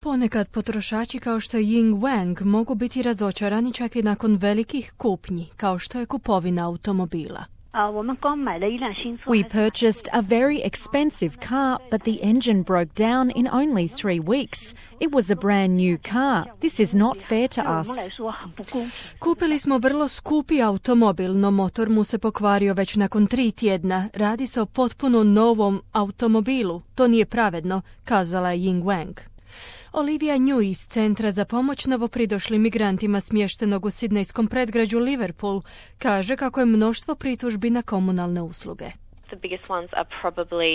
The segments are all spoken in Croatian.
Ponekad potrošači kao što je Ying Wang mogu biti razočarani čak i nakon velikih kupnji, kao što je kupovina automobila. We purchased a very expensive car, but the engine broke down in only 3 weeks. It was a brand new car. This is not fair to us. Kupili smo vrlo skupi automobil, no motor mu se pokvario već nakon 3 tjedna. Radi se o potpuno novom automobilu. To nije pravedno, kazala je Ying Wang. Olivia Nju iz Centra za pomoć novopridošlim migrantima smještenog u sidnejskom predgrađu Liverpool kaže kako je mnoštvo pritužbi na komunalne usluge. The biggest ones are probably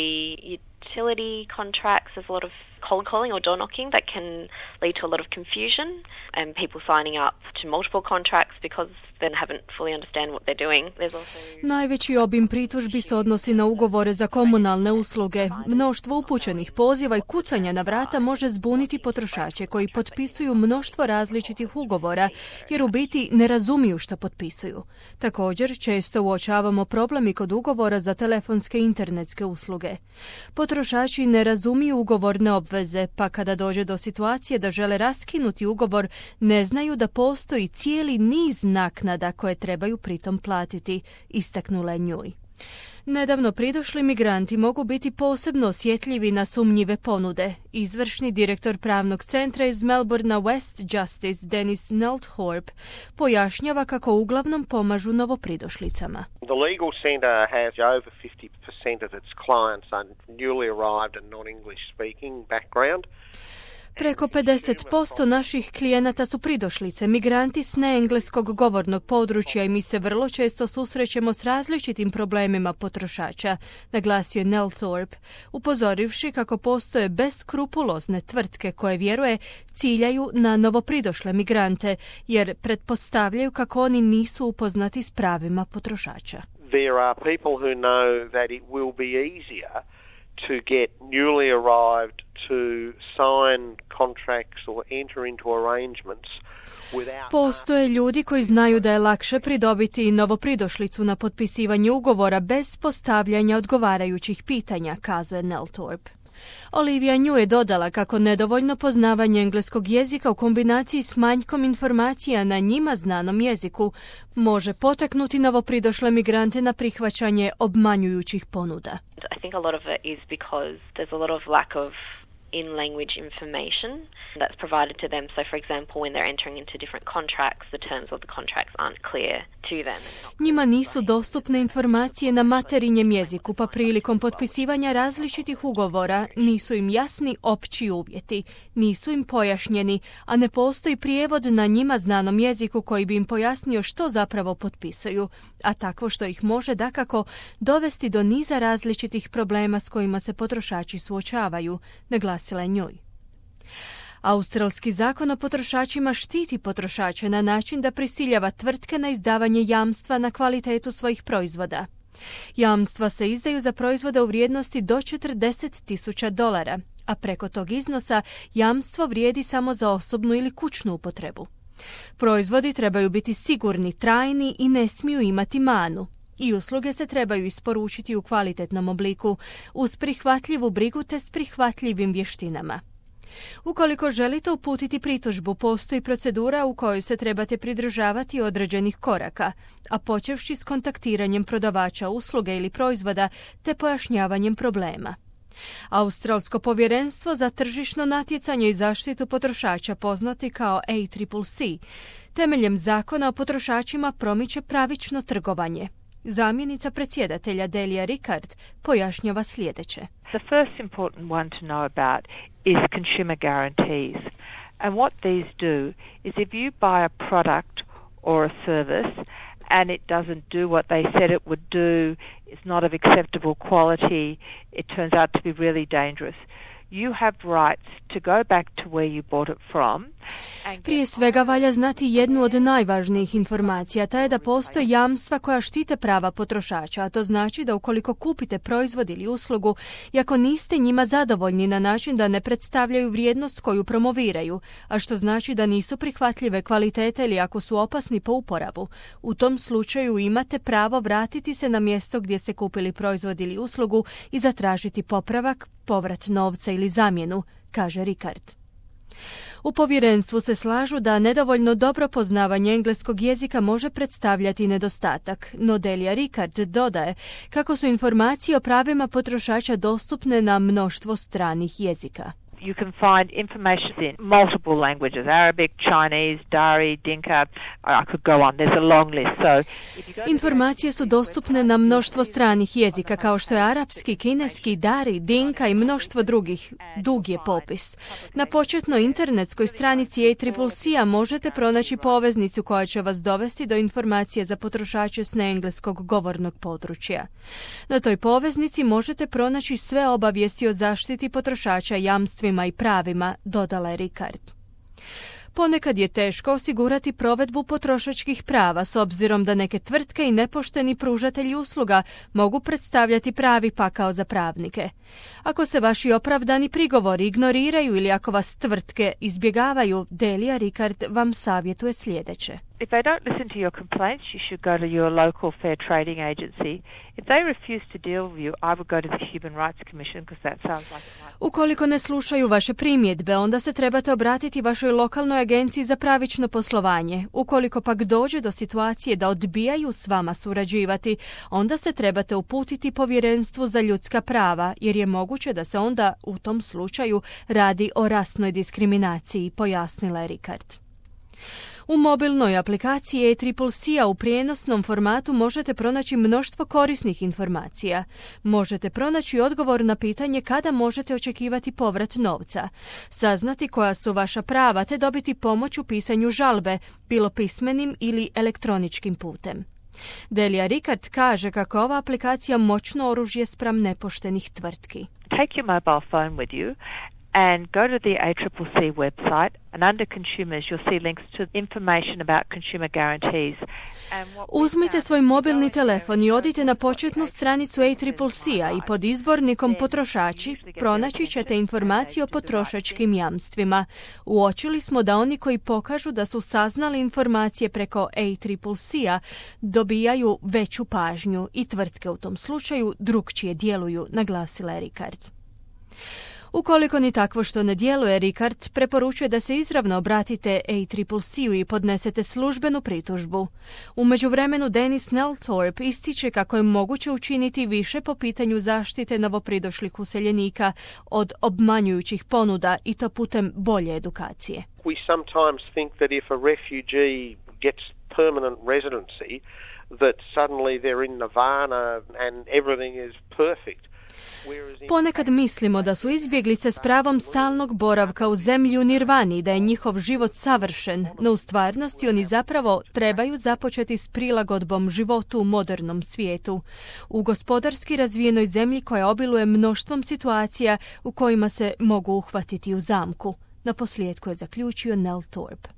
utility contracts. There's a lot of cold calling or door knocking that can lead to a lot of confusion and people signing up to multiple contracts because they haven't fully understand what they're doing. There's also... Najveći obim pritužbi se odnosi na ugovore za komunalne usluge. Mnoštvo upućenih poziva i kucanja na vrata može zbuniti potrošače koji potpisuju mnoštvo različitih ugovora jer u biti ne razumiju što potpisuju. Također često uočavamo problem i kod ugovora za telefonske i internetske usluge. Potrošači ne razumiju ugovorne obveze, pa kada dođe do situacije da žele raskinuti ugovor, ne znaju da postoji cijeli niz naknada koje trebaju pritom platiti, istaknula je Njuj. Nedavno pridošli migranti mogu biti posebno osjetljivi na sumnjive ponude. Izvršni direktor pravnog centra iz Melbournea West Justice Dennis Nelthorpe pojašnjava kako uglavnom pomažu novopridošlicama. The legal centre has over 50% of its clients are newly arrived and non-English speaking background. Preko 50% naših klijenata su pridošlice, migranti s neengleskog govornog područja i mi se vrlo često susrećemo s različitim problemima potrošača, naglasio je Nelthorpe, upozorivši kako postoje beskrupulozne tvrtke koje, vjeruje, ciljaju na novopridošle migrante, jer pretpostavljaju kako oni nisu upoznati s pravima potrošača. There are people who know that it will be easier to get newly arrived to sign contracts or enter into arrangements without... Postoje ljudi koji znaju da je lakše pridobiti novopridošlicu na potpisivanje ugovora bez postavljanja odgovarajućih pitanja, kazuje Nelthorpe. Olivia Nju je dodala kako nedovoljno poznavanje engleskog jezika u kombinaciji s manjkom informacija na njima znanom jeziku može potaknuti novopridošle migrante na prihvaćanje obmanjujućih ponuda. I think a lot of it is because there's a lot of lack of in-language information that's provided to them. So, for example, when they're entering into different contracts, the terms of the contracts aren't clear to them. Njima nisu dostupne informacije na materinjem jeziku, pa prilikom potpisivanja različitih ugovora nisu im jasni opći uvjeti, nisu im pojašnjeni, a ne postoji prijevod na njima znanom jeziku koji bi im pojasnio što zapravo potpisuju, a takvo što ih može dakako dovesti do niza različitih problema s kojima se potrošači suočavaju, naglasila je Njuj. Australski zakon o potrošačima štiti potrošače na način da prisiljava tvrtke na izdavanje jamstva na kvalitetu svojih proizvoda. Jamstva se izdaju za proizvode u vrijednosti do $40,000, a preko tog iznosa jamstvo vrijedi samo za osobnu ili kućnu upotrebu. Proizvodi trebaju biti sigurni, trajni i ne smiju imati manu. I usluge se trebaju isporučiti u kvalitetnom obliku, uz prihvatljivu brigu te s prihvatljivim vještinama. Ukoliko želite uputiti pritužbu, postoji procedura u kojoj se trebate pridržavati određenih koraka, a počevši s kontaktiranjem prodavača usluge ili proizvoda te pojašnjavanjem problema. Australsko povjerenstvo za tržišno natjecanje i zaštitu potrošača, poznati kao ACCC, temeljem zakona o potrošačima promiče pravično trgovanje. Zamjenica predsjedatelja Delia Rickard pojašnjava sljedeće. The first important one to know about is consumer guarantees. And what these do is if you buy a product or a service and it doesn't do what they said it would do, it's not of acceptable quality, it turns out to be really dangerous. You have rights to go back to where you bought it from. Prije svega valja znati jednu od najvažnijih informacija, ta je da postoje jamstva koja štite prava potrošača, a to znači da ukoliko kupite proizvod ili uslugu i ako niste njima zadovoljni na način da ne predstavljaju vrijednost koju promoviraju, a što znači da nisu prihvatljive kvalitete ili ako su opasni po uporabu, u tom slučaju imate pravo vratiti se na mjesto gdje ste kupili proizvod ili uslugu i zatražiti popravak, povrat novca ili zamjenu, kaže Rickard. U povjerenstvu se slažu da nedovoljno dobro poznavanje engleskog jezika može predstavljati nedostatak, no Delia Ricard dodaje kako su informacije o pravima potrošača dostupne na mnoštvo stranih jezika. You can find information in multiple languages, Arabic, Chinese, Dari, Dinka. I could go on. There's a long list. Informacije su dostupne na mnoštvo stranih jezika kao što je arapski, kineski, Dari, Dinka i mnoštvo drugih. Dug je popis. Na početnoj internetskoj stranici ACCC-a možete pronaći poveznicu koja će vas dovesti do informacije za potrošače s neengleskog govornog područja. Na toj poveznici možete pronaći sve obavijesti o zaštiti potrošača, jamstvima i pravima, dodala je Ricard. Ponekad je teško osigurati provedbu potrošačkih prava s obzirom da neke tvrtke i nepošteni pružatelji usluga mogu predstavljati pravi pakao za pravnike. Ako se vaši opravdani prigovori ignoriraju ili ako vas tvrtke izbjegavaju, Delia Ricard vam savjetuje sljedeće. If they don't listen to your complaints, you should go to your local fair trading agency. If they refuse to deal with you, I would go to the Human Rights Commission because that sounds like a nice... Ukoliko ne slušaju vaše primjedbe, onda se trebate obratiti vašoj lokalnoj agenciji za pravično poslovanje. Ukoliko pak dođe do situacije da odbijaju s vama surađivati, onda se trebate uputiti povjerenstvu za ljudska prava, jer je moguće da se onda u tom slučaju radi o rasnoj diskriminaciji, pojasnila je Ricard. U mobilnoj aplikaciji ACCC-a u prijenosnom formatu možete pronaći mnoštvo korisnih informacija. Možete pronaći odgovor na pitanje kada možete očekivati povrat novca, saznati koja su vaša prava te dobiti pomoć u pisanju žalbe, bilo pismenim ili elektroničkim putem. Delia Ricard kaže kako ova aplikacija moćno oružje spram nepoštenih tvrtki. Take your mobile phone with you and go to the ACCC website, and under consumers you'll see links to information about consumer guarantees. Uzmite svoj mobilni telefon i odite na početnu stranicu ACCC-a i pod izbornikom potrošači pronaći ćete informacije o potrošačkim jamstvima. Uočili smo da oni koji pokažu da su saznali informacije preko ACCC-a dobijaju veću pažnju i tvrtke u tom slučaju drukčije djeluju, naglasila je Ricard. Ukoliko ni takvo što ne djeluje, Ricard preporučuje da se izravno obratite ACCC-u i podnesete službenu pritužbu. U međuvremenu Dennis Nelthorpe ističe kako je moguće učiniti više po pitanju zaštite novopridošlih useljenika od obmanjujućih ponuda i to putem bolje edukacije. We sometimes think that if a refugee gets permanent residency, that suddenly they're in nirvana and everything is perfect. Ponekad mislimo da su izbjeglice s pravom stalnog boravka u zemlji u nirvani, da je njihov život savršen, no u stvarnosti oni zapravo trebaju započeti s prilagodbom životu u modernom svijetu, u gospodarski razvijenoj zemlji koja obiluje mnoštvom situacija u kojima se mogu uhvatiti u zamku. Naposljetku je zaključio Nelthorpe.